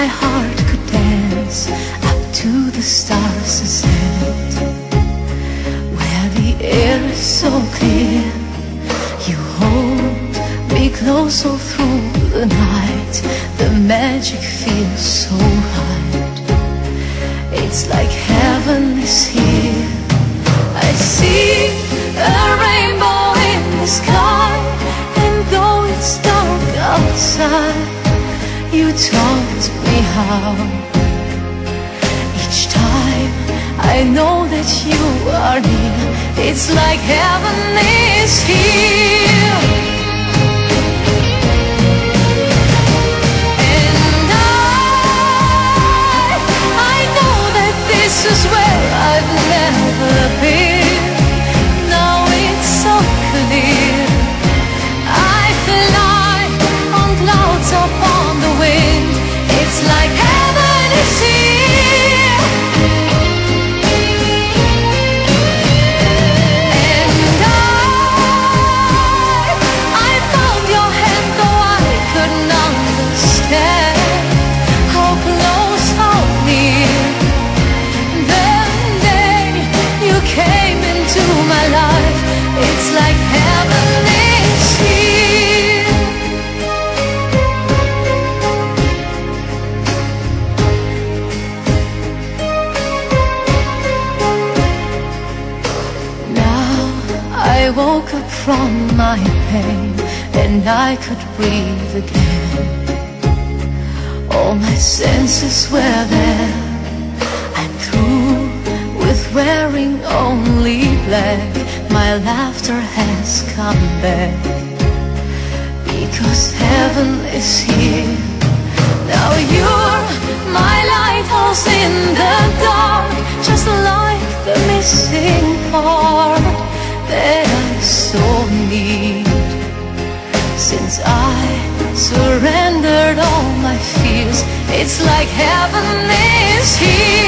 heart could dance up to the stars ascend, where the air is so clear. You hold me close all through the night. The magic feels so right. It's like heaven is here. I see a rainbow in the sky, and though it's dark outside, you taught me how. Each time I know that you are near, it's like heaven is here. And I know that this is where I've never been. Now it's so clear. I fly on clouds upon the wind. It's like heaven is here. And I found your hand, though I couldn't understand how close, how near. The day you came into my life, it's like heaven is here. Now I woke up from my pain, and I could breathe again. All my senses were there. I'm through with wearing only black. My laughter has come back, because heaven is here. Now you're my lighthouse in the dark, just like the missing part that I so need. Since I surrendered all my fears, it's like heaven is here.